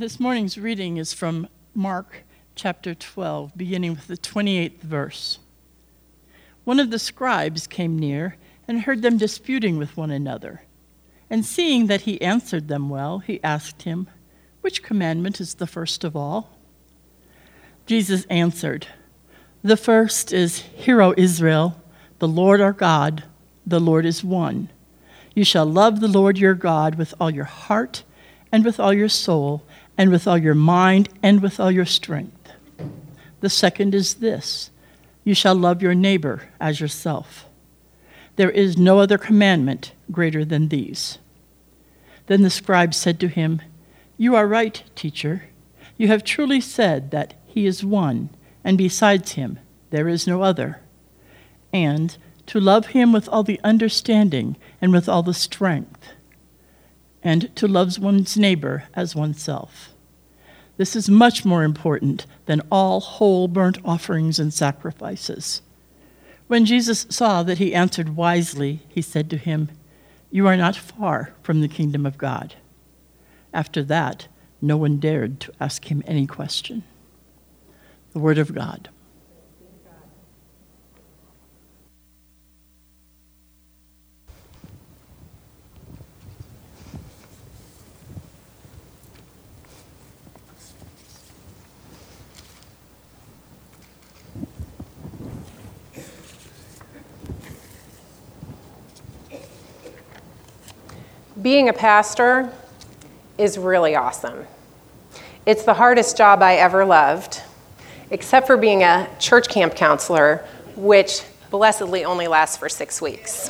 This morning's reading is from Mark chapter 12, beginning with the 28th verse. One of the scribes came near and heard them disputing with one another. And seeing that he answered them well, he asked him, "Which commandment is the first of all?" Jesus answered, "The first is, Hear, O Israel, the Lord our God, the Lord is one. You shall love the Lord your God with all your heart and with all your soul and with all your mind and with all your strength. The second is this, you shall love your neighbor as yourself. There is no other commandment greater than these." Then the scribe said to him, "You are right, teacher. You have truly said that he is one, and besides him there is no other. And to love him with all the understanding and with all the strength, and to love one's neighbor as oneself. This is much more important than all whole burnt offerings and sacrifices." When Jesus saw that he answered wisely, he said to him, "You are not far from the kingdom of God." After that, no one dared to ask him any question. The word of God. Being a pastor is really awesome. It's the hardest job I ever loved, except for being a church camp counselor, which blessedly only lasts for 6 weeks.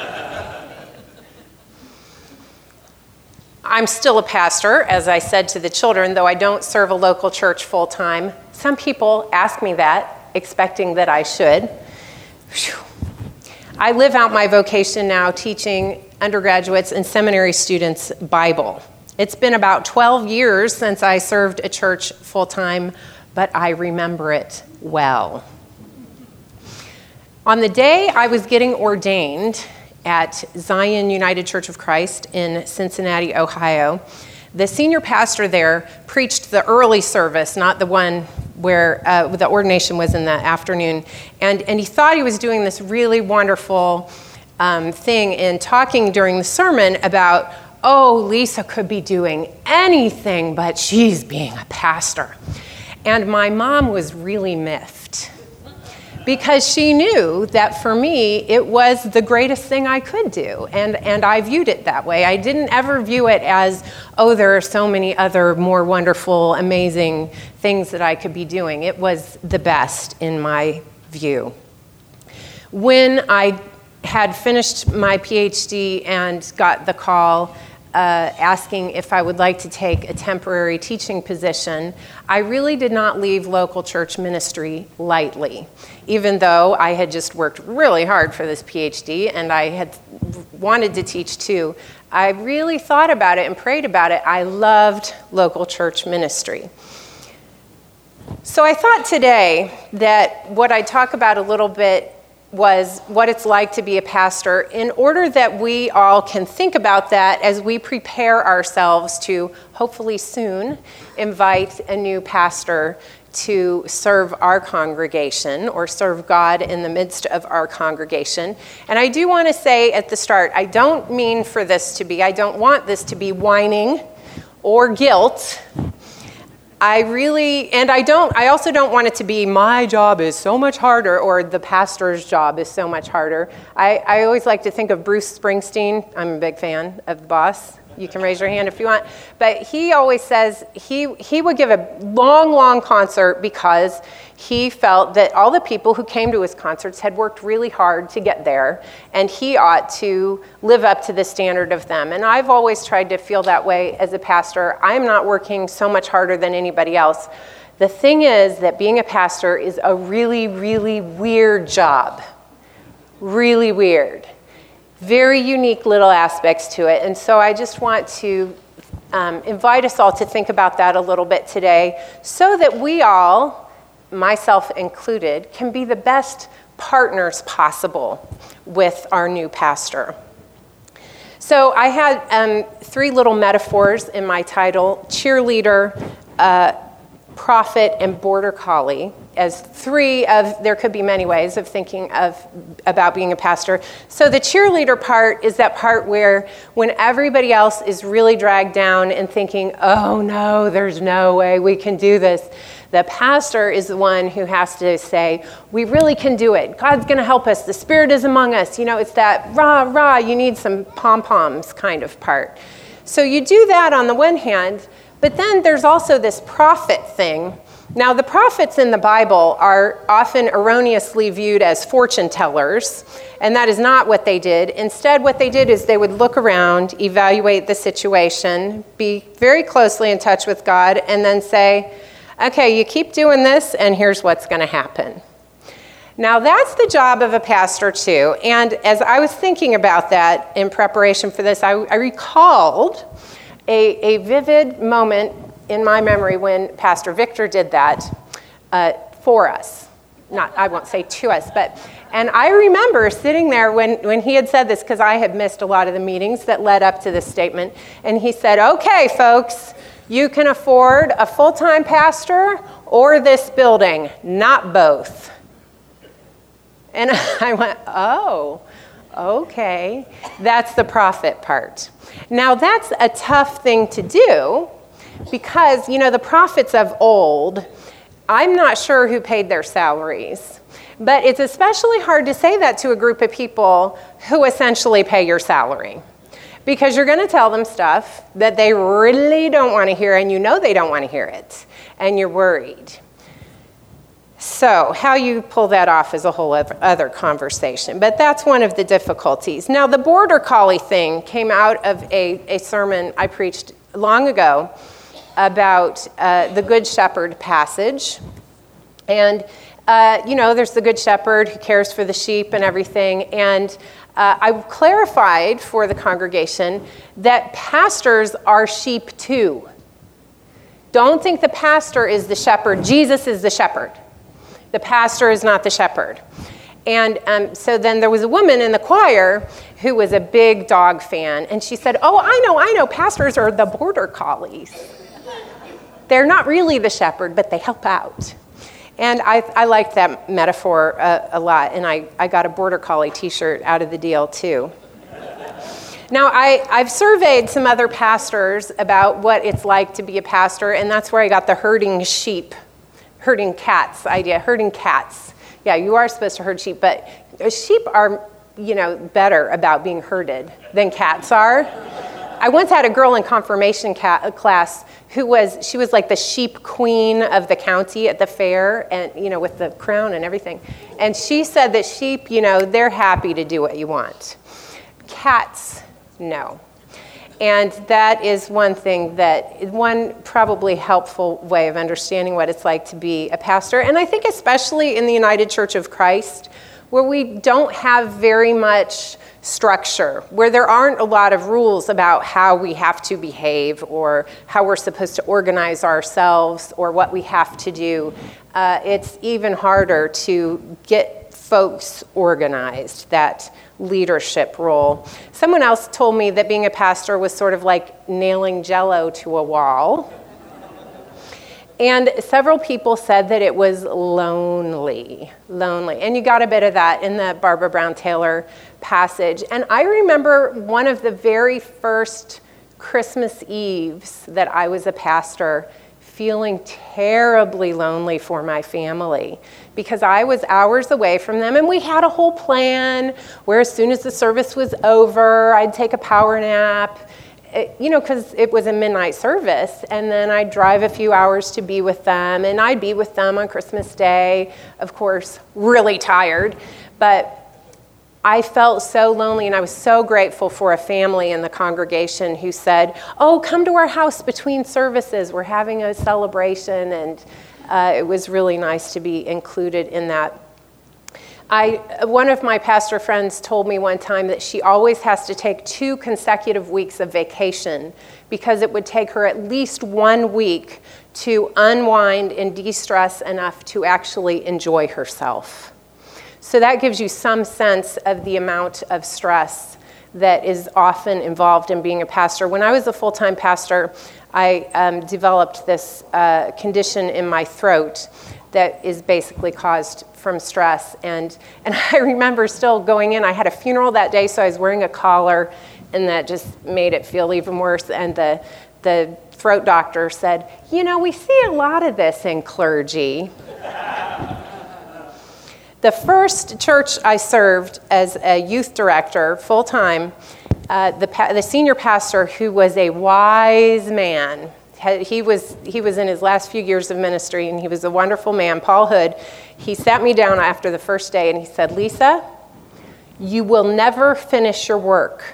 I'm still a pastor, as I said to the children, though I don't serve a local church full-time. Some people ask me that, expecting that I should. Whew. I live out my vocation now teaching undergraduates and seminary students Bible. It's been about 12 years since I served a church full-time, but I remember it well. On the day I was getting ordained at Zion United Church of Christ in Cincinnati, Ohio, the senior pastor there preached the early service, not the one where the ordination was in the afternoon. And he thought he was doing this really wonderful thing in talking during the sermon about, oh, Lisa could be doing anything, but she's being a pastor. And my mom was really miffed because she knew that for me, it was the greatest thing I could do. And I viewed it that way. I didn't ever view it as, oh, there are so many other more wonderful, amazing things that I could be doing. It was the best in my view. When I had finished my PhD and got the call asking if I would like to take a temporary teaching position, I really did not leave local church ministry lightly. Even though I had just worked really hard for this PhD and I had wanted to teach too, I really thought about it and prayed about it. I loved local church ministry. So I thought today that what I'd talk about a little bit was what it's like to be a pastor, in order that we all can think about that as we prepare ourselves to hopefully soon invite a new pastor to serve our congregation or serve God in the midst of our congregation. And I do want to say at the start, I don't want this to be whining or guilt. I also don't want it to be my job is so much harder or the pastor's job is so much harder. I always like to think of Bruce Springsteen. I'm a big fan of The Boss. You can raise your hand if you want. But he always says he would give a long, long concert because he felt that all the people who came to his concerts had worked really hard to get there, and he ought to live up to the standard of them. And I've always tried to feel that way as a pastor. I'm not working so much harder than anybody else. The thing is that being a pastor is a really, really weird job. Really weird. Very unique little aspects to it. And so I just want to invite us all to think about that a little bit today so that we all, myself included, can be the best partners possible with our new pastor. So I had 3 little metaphors in my title: cheerleader, prophet, and border collie, as 3 of, there could be many ways of thinking about being a pastor. So the cheerleader part is that part where when everybody else is really dragged down and thinking, oh no, there's no way we can do this, the pastor is the one who has to say, we really can do it. God's going to help us. The Spirit is among us. You know, it's that rah, rah, you need some pom-poms kind of part. So you do that on the one hand, but then there's also this prophet thing. Now, the prophets in the Bible are often erroneously viewed as fortune tellers, and that is not what they did. Instead, what they did is they would look around, evaluate the situation, be very closely in touch with God, and then say, okay, you keep doing this, and here's what's going to happen. Now, that's the job of a pastor, too. And as I was thinking about that in preparation for this, I recalled a vivid moment in my memory when Pastor Victor did that for us. Not, I won't say to us, but, and I remember sitting there when he had said this, because I had missed a lot of the meetings that led up to this statement, and he said, okay, folks, you can afford a full-time pastor or this building, not both. And I went, oh, okay, that's the prophet part. Now, that's a tough thing to do because, you know, the prophets of old, I'm not sure who paid their salaries, but it's especially hard to say that to a group of people who essentially pay your salary because you're going to tell them stuff that they really don't want to hear, and you know they don't want to hear it, and you're worried. So how you pull that off is a whole other conversation, but that's one of the difficulties. Now, the border collie thing came out of a sermon I preached long ago about the Good Shepherd passage. And, you know, there's the Good Shepherd who cares for the sheep and everything. And I clarified for the congregation that pastors are sheep too. Don't think the pastor is the shepherd. Jesus is the shepherd. The pastor is not the shepherd. And so then there was a woman in the choir who was a big dog fan. And she said, oh, I know, pastors are the border collies. They're not really the shepherd, but they help out. And I liked that metaphor a lot. And I got a border collie t-shirt out of the deal too. Now, I've surveyed some other pastors about what it's like to be a pastor. And that's where I got the herding cats idea. Herding cats. Yeah, you are supposed to herd sheep, but sheep are, you know, better about being herded than cats are. I once had a girl in confirmation class who was like the sheep queen of the county at the fair, and, you know, with the crown and everything. And she said that sheep, you know, they're happy to do what you want. Cats, no. And that is one probably helpful way of understanding what it's like to be a pastor. And I think especially in the United Church of Christ, where we don't have very much structure, where there aren't a lot of rules about how we have to behave or how we're supposed to organize ourselves or what we have to do, it's even harder to get folks organized, that leadership role. Someone else told me that being a pastor was sort of like nailing Jell-O to a wall. And several people said that it was lonely. And you got a bit of that in the Barbara Brown Taylor passage. And I remember one of the very first Christmas Eves that I was a pastor feeling terribly lonely for my family because I was hours away from them, and we had a whole plan where as soon as the service was over, I'd take a power nap, you know, because it was a midnight service, and then I'd drive a few hours to be with them, and I'd be with them on Christmas Day, of course, really tired, but I felt so lonely, and I was so grateful for a family in the congregation who said, oh, come to our house between services. We're having a celebration, and it was really nice to be included in that. One of my pastor friends told me one time that she always has to take 2 consecutive weeks of vacation because it would take her at least 1 week to unwind and de-stress enough to actually enjoy herself. So that gives you some sense of the amount of stress that is often involved in being a pastor. When I was a full-time pastor, I developed this condition in my throat that is basically caused from stress. And I remember still going in. I had a funeral that day, so I was wearing a collar, and that just made it feel even worse. And the throat doctor said, we see a lot of this in clergy. The first church I served as a youth director, full-time, the senior pastor, who was a wise man, he was in his last few years of ministry, and he was a wonderful man, Paul Hood. He sat me down after the first day, and he said, "Lisa, you will never finish your work.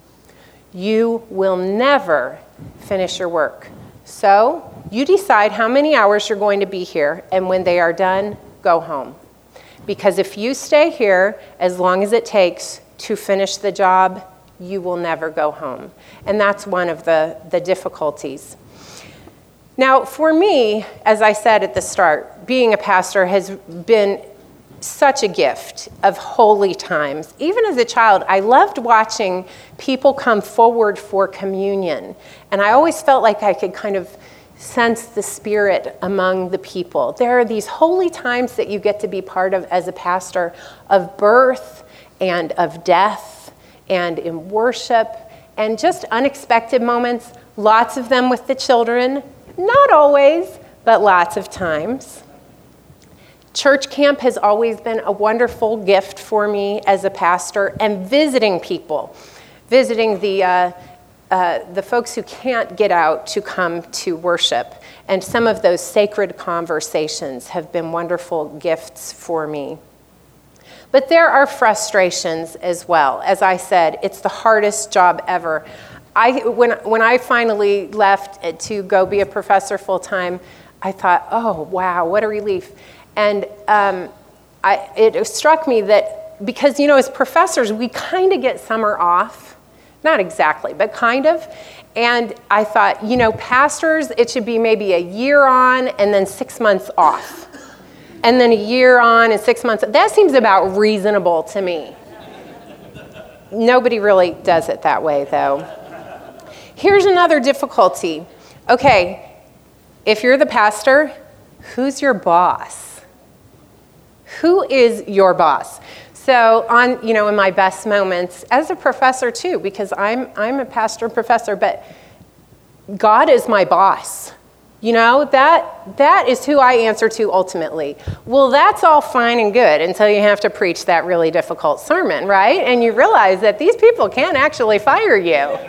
You will never finish your work. So you decide how many hours you're going to be here, and when they are done, go home. Because if you stay here as long as it takes to finish the job, you will never go home." And that's one of the difficulties. Now, for me, as I said at the start, being a pastor has been such a gift of holy times. Even as a child, I loved watching people come forward for communion. And I always felt like I could kind of sense the Spirit among the people. There are these holy times that you get to be part of as a pastor, of birth and of death and in worship and just unexpected moments, lots of them with the children, not always, but lots of times. Church camp has always been a wonderful gift for me as a pastor, and visiting people, visiting the folks who can't get out to come to worship. And some of those sacred conversations have been wonderful gifts for me. But there are frustrations as well. As I said, it's the hardest job ever. When I finally left to go be a professor full-time, I thought, oh, wow, what a relief. And it struck me that because, as professors, we kind of get summer off. Not exactly, but kind of. And I thought, pastors, it should be maybe a year on and then 6 months off. And then a year on and 6 months. That seems about reasonable to me. Nobody really does it that way, though. Here's another difficulty. Okay, if you're the pastor, who's your boss? Who is your boss? So in my best moments, as a professor too, because I'm a pastor and professor, but God is my boss. That is who I answer to ultimately. Well, that's all fine and good until you have to preach that really difficult sermon, right? And you realize that these people can actually fire you.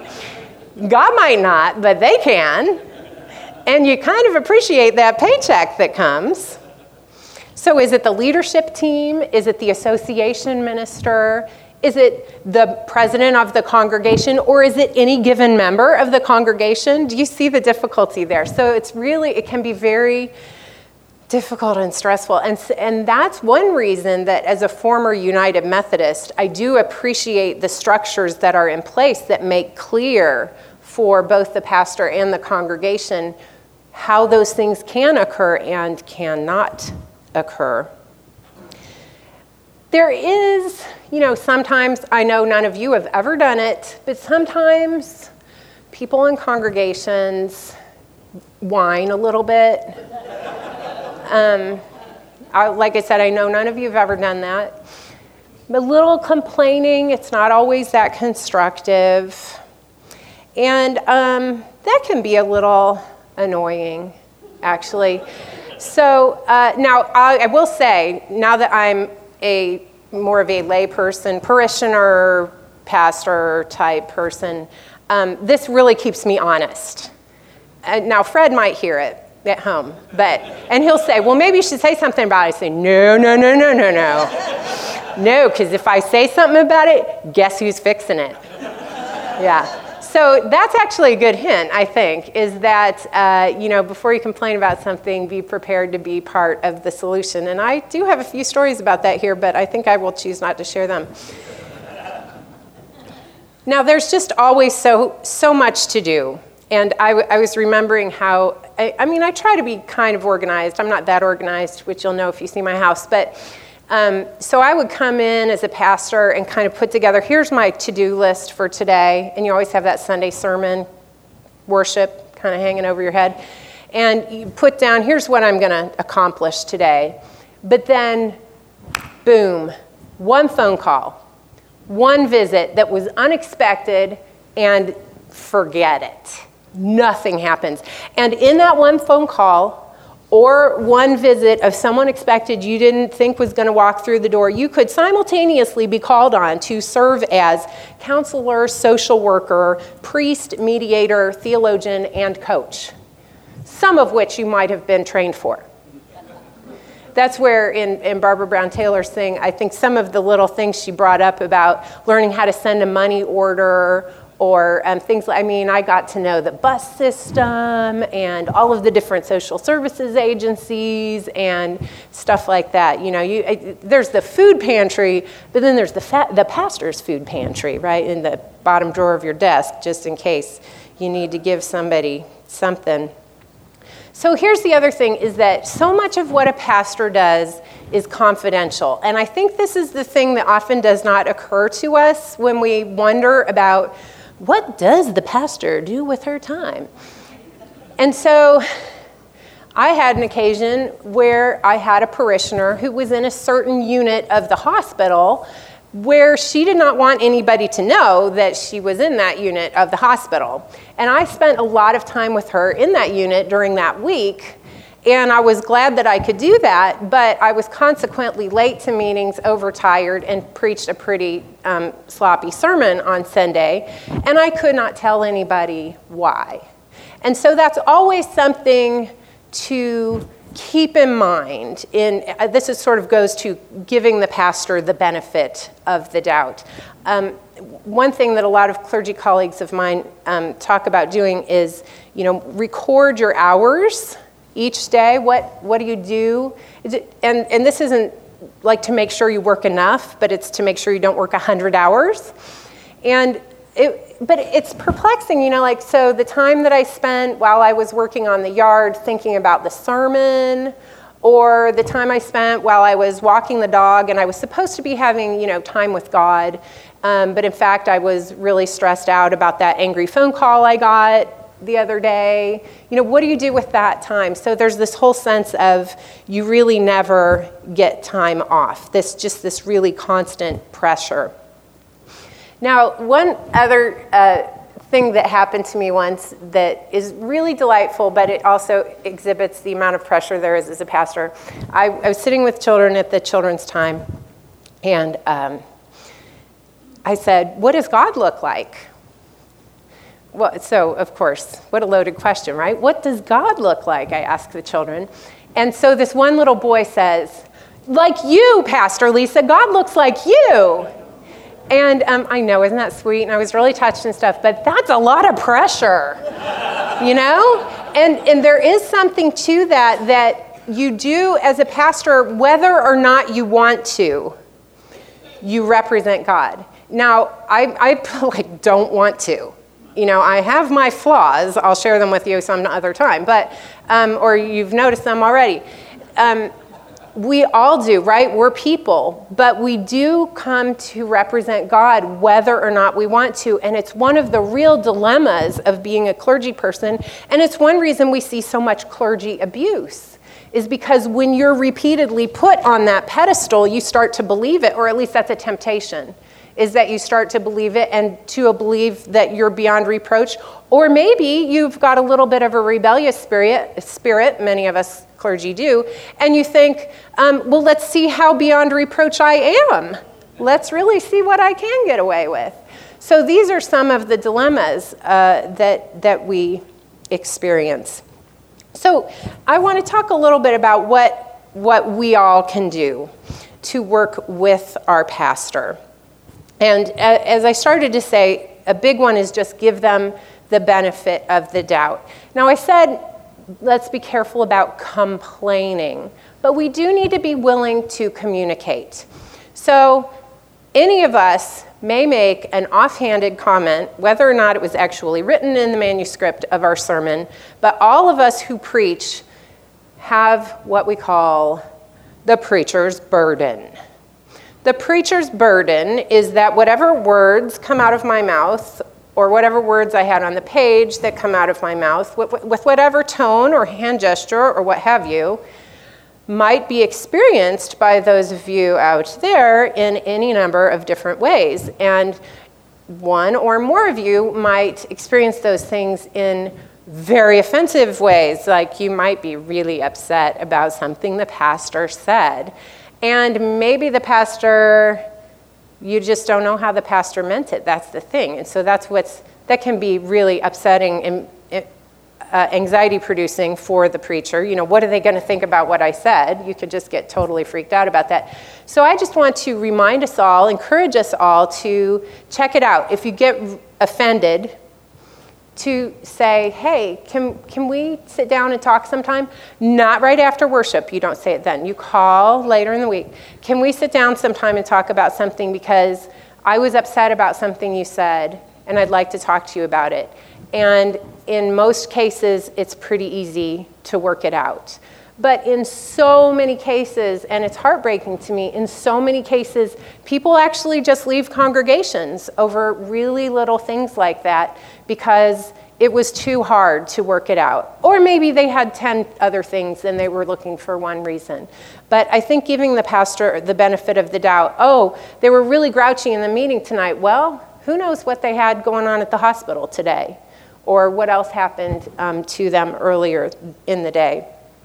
God might not, but they can. And you kind of appreciate that paycheck that comes. So is it the leadership team? Is it the association minister? Is it the president of the congregation? Or is it any given member of the congregation? Do you see the difficulty there? So it can be very difficult and stressful. And that's one reason that as a former United Methodist, I do appreciate the structures that are in place that make clear for both the pastor and the congregation how those things can occur and cannot occur. There is, sometimes, I know none of you have ever done it, but sometimes people in congregations whine a little bit. Like I said, I know none of you have ever done that. A little complaining, it's not always that constructive. And that can be a little annoying, actually. So now I will say, now that I'm more of a lay person, parishioner, pastor type person, this really keeps me honest. Now Fred might hear it at home, and he'll say, well, maybe you should say something about it. I say, no. No, because if I say something about it, guess who's fixing it? Yeah. So that's actually a good hint, I think, is that, before you complain about something, be prepared to be part of the solution. And I do have a few stories about that here, but I think I will choose not to share them. Now, there's just always so much to do. And I was remembering how, I try to be kind of organized. I'm not that organized, which you'll know if you see my house. But So I would come in as a pastor and kind of put together, here's my to-do list for today. And you always have that Sunday sermon worship kind of hanging over your head. And you put down, here's what I'm going to accomplish today. But then, boom, one phone call, one visit that was unexpected, and forget it. Nothing happens. And in that one phone call, or one visit of someone expected you didn't think was going to walk through the door, you could simultaneously be called on to serve as counselor, social worker, priest, mediator, theologian, and coach, some of which you might have been trained for. That's where in Barbara Brown Taylor's thing, I think some of the little things she brought up about learning how to send a money order or things like, I got to know the bus system and all of the different social services agencies and stuff like that. There's the food pantry, but then there's the pastor's food pantry, right, in the bottom drawer of your desk, just in case you need to give somebody something. So here's the other thing, is that so much of what a pastor does is confidential. And I think this is the thing that often does not occur to us when we wonder about, what does the pastor do with her time? And so I had an occasion where I had a parishioner who was in a certain unit of the hospital where she did not want anybody to know that she was in that unit of the hospital. And I spent a lot of time with her in that unit during that week, and I was glad that I could do that, but I was consequently late to meetings, overtired, and preached a pretty sloppy sermon on Sunday, and I could not tell anybody why. And so that's always something to keep in mind. This is sort of goes to giving the pastor the benefit of the doubt. One thing that a lot of clergy colleagues of mine talk about doing is, record your hours each day. What do you do? And this isn't like to make sure you work enough, but it's to make sure you don't work 100 hours. But it's perplexing, so the time that I spent while I was working on the yard thinking about the sermon, or the time I spent while I was walking the dog and I was supposed to be having, time with God, but in fact I was really stressed out about that angry phone call I got the other day. What do you do with that time? So there's this whole sense of you really never get time off. This really constant pressure. Now, one other thing that happened to me once that is really delightful, but it also exhibits the amount of pressure there is as a pastor. I was sitting with children at the children's time, and I said, "What does God look like?" Well, so, of course, what a loaded question, right? What does God look like? I asked the children. And so this one little boy says, "Like you, Pastor Lisa, God looks like you." And I know, isn't that sweet? And I was really touched and stuff, but that's a lot of pressure, And there is something to that you do as a pastor, whether or not you want to, you represent God. Now, I don't want to. I have my flaws. I'll share them with you some other time, but or you've noticed them already. We all do, right? We're people, but we do come to represent God whether or not we want to, and it's one of the real dilemmas of being a clergy person, and it's one reason we see so much clergy abuse, is because when you're repeatedly put on that pedestal, you start to believe it, or at least that's a temptation, is that you start to believe it and to believe that you're beyond reproach, or maybe you've got a little bit of a rebellious spirit, many of us clergy do, and you think, well, let's see how beyond reproach I am. Let's really see what I can get away with. So these are some of the dilemmas that we experience. So I want to talk a little bit about what we all can do to work with our pastor. And as I started to say, a big one is just give them the benefit of the doubt. Now, I said, let's be careful about complaining, but we do need to be willing to communicate. So any of us may make an offhanded comment, whether or not it was actually written in the manuscript of our sermon, but all of us who preach have what we call the preacher's burden. The preacher's burden is that whatever words come out of my mouth, or whatever words I had on the page that come out of my mouth, with whatever tone or hand gesture or what have you, might be experienced by those of you out there in any number of different ways. And one or more of you might experience those things in very offensive ways, like you might be really upset about something the pastor said. And maybe the pastor, you just don't know how the pastor meant it. That's the thing. And so that can be really upsetting and anxiety producing for the preacher. You know, what are they going to think about what I said? You could just get totally freaked out about that. So I just want to remind us all, encourage us all to check it out. If you get offended, to say, hey, can we sit down and talk sometime? Not right after worship. You don't say it then. You call later in the week. Can we sit down sometime and talk about something, because I was upset about something you said and I'd like to talk to you about it. And in most cases, it's pretty easy to work it out. But in so many cases, and it's heartbreaking to me, in so many cases, people actually just leave congregations over really little things like that because it was too hard to work it out. Or maybe they had 10 other things and they were looking for one reason. But I think giving the pastor the benefit of the doubt, oh, they were really grouchy in the meeting tonight. Well, who knows what they had going on at the hospital today, or what else happened to them earlier in the day.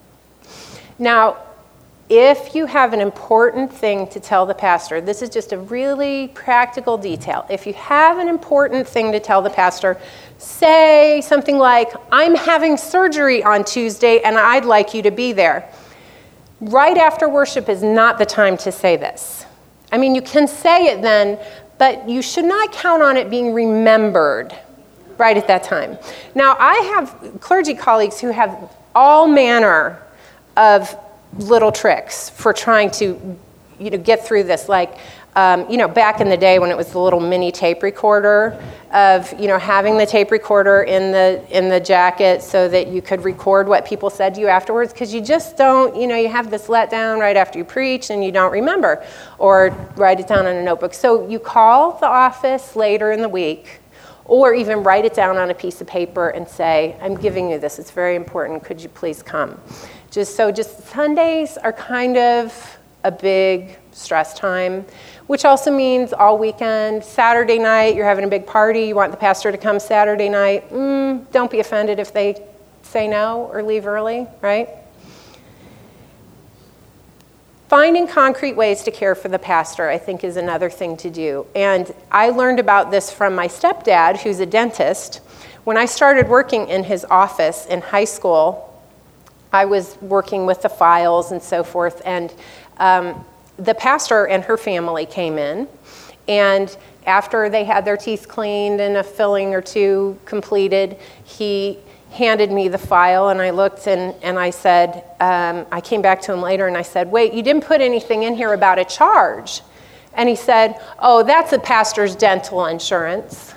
Now, if you have an important thing to tell the pastor, this is just a really practical detail. If you have an important thing to tell the pastor, say something like, I'm having surgery on Tuesday and I'd like you to be there. Right after worship is not the time to say this. I mean, you can say it then, but you should not count on it being remembered right at that time. Now, I have clergy colleagues who have all manner of little tricks for trying to, get through this. Like, back in the day when it was the little mini tape recorder of, having the tape recorder in the jacket so that you could record what people said to you afterwards, because you just don't, you have this letdown right after you preach and you don't remember, or write it down on a notebook. So you call the office later in the week, or even write it down on a piece of paper and say, I'm giving you this, it's very important, could you please come? Just Sundays are kind of a big stress time, which also means all weekend. Saturday night, you're having a big party, you want the pastor to come Saturday night. Don't be offended if they say no or leave early, right? Finding concrete ways to care for the pastor, I think, is another thing to do. And I learned about this from my stepdad, who's a dentist. When I started working in his office in high school, I was working with the files and so forth, and the pastor and her family came in, and after they had their teeth cleaned and a filling or two completed, he handed me the file, and I looked and I said, I came back to him later and I said, wait, you didn't put anything in here about a charge. And he said, oh, that's the pastor's dental insurance.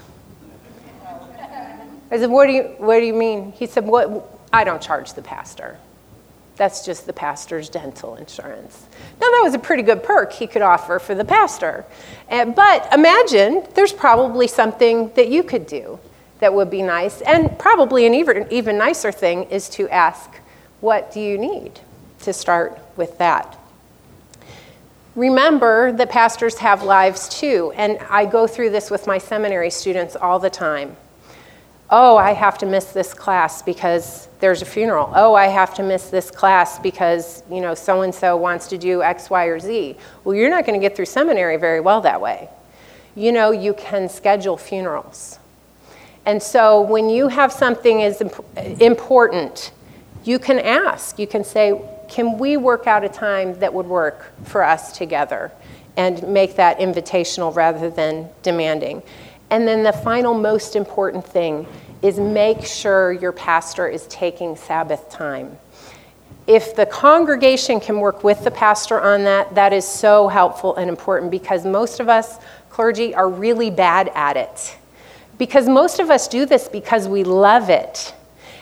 I said, what do you mean? He said, I don't charge the pastor. That's just the pastor's dental insurance. Now, that was a pretty good perk he could offer for the pastor. But imagine there's probably something that you could do that would be nice. And probably an even nicer thing is to ask, what do you need? To start with that. Remember that pastors have lives too. And I go through this with my seminary students all the time. Oh, I have to miss this class because there's a funeral. Oh, I have to miss this class because, so-and-so wants to do X, Y, or Z. Well, you're not going to get through seminary very well that way. You can schedule funerals. And so when you have something as important, you can ask. You can say, can we work out a time that would work for us together? And make that invitational rather than demanding. And then the final most important thing is make sure your pastor is taking Sabbath time. If the congregation can work with the pastor on that, that is so helpful and important, because most of us clergy are really bad at it. Because most of us do this because we love it.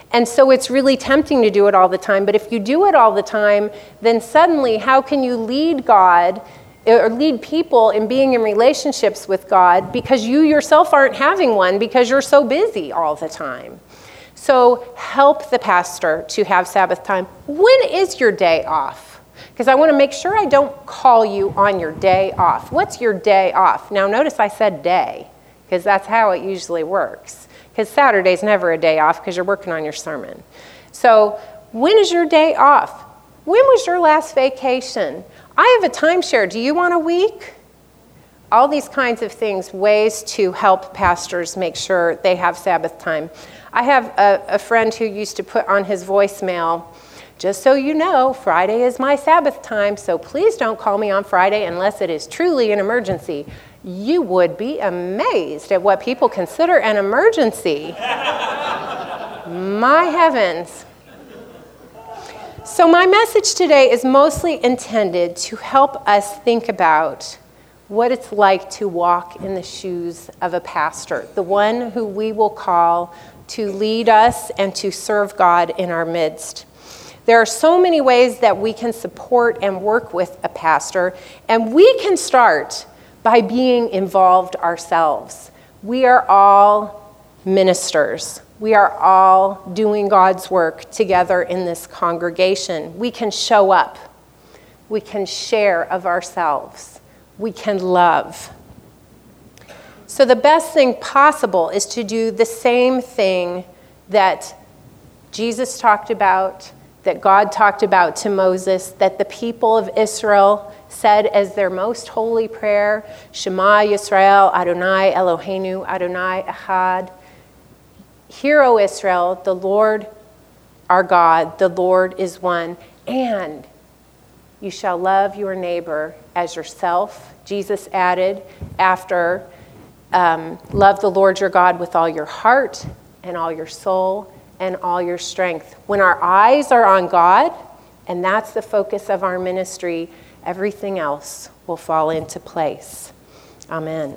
And so it's really tempting to do it all the time. But if you do it all the time, then suddenly how can you lead God or lead people in being in relationships with God because you yourself aren't having one because you're so busy all the time? So help the pastor to have Sabbath time. When is your day off? Because I want to make sure I don't call you on your day off. What's your day off? Now notice I said day, because that's how it usually works. Because Saturday's never a day off because you're working on your sermon. So when is your day off? When was your last vacation? I have a timeshare. Do you want a week? All these kinds of things, ways to help pastors make sure they have Sabbath time. I have a friend who used to put on his voicemail, just so you know, Friday is my Sabbath time, so please don't call me on Friday unless it is truly an emergency. You would be amazed at what people consider an emergency. My heavens. So my message today is mostly intended to help us think about what it's like to walk in the shoes of a pastor, the one who we will call to lead us and to serve God in our midst. There are so many ways that we can support and work with a pastor, and we can start by being involved ourselves. We are all ministers. We are all doing God's work together in this congregation. We can show up. We can share of ourselves. We can love. So the best thing possible is to do the same thing that Jesus talked about, that God talked about to Moses, that the people of Israel said as their most holy prayer, Shema Yisrael, Adonai Eloheinu, Adonai Echad. Hear, O Israel, the Lord our God, the Lord is one, and you shall love your neighbor as yourself. Jesus added after, love the Lord your God with all your heart and all your soul and all your strength. When our eyes are on God, and that's the focus of our ministry, everything else will fall into place. Amen.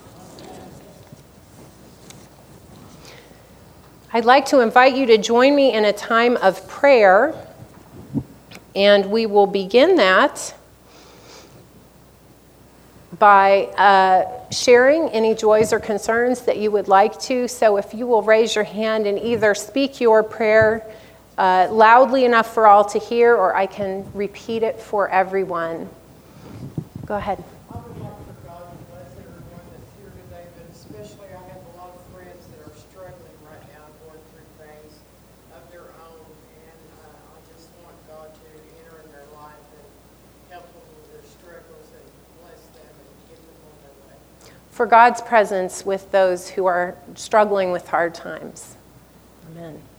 I'd like to invite you to join me in a time of prayer, and we will begin that by sharing any joys or concerns that you would like to. So if you will raise your hand and either speak your prayer loudly enough for all to hear, or I can repeat it for everyone. Go ahead. I would like for God to bless everyone that's here today, but especially I have a lot of friends that are struggling right now, going through things of their own, and I just want God to enter in their life and help them with their struggles and bless them and get them on their way. For God's presence with those who are struggling with hard times. Amen.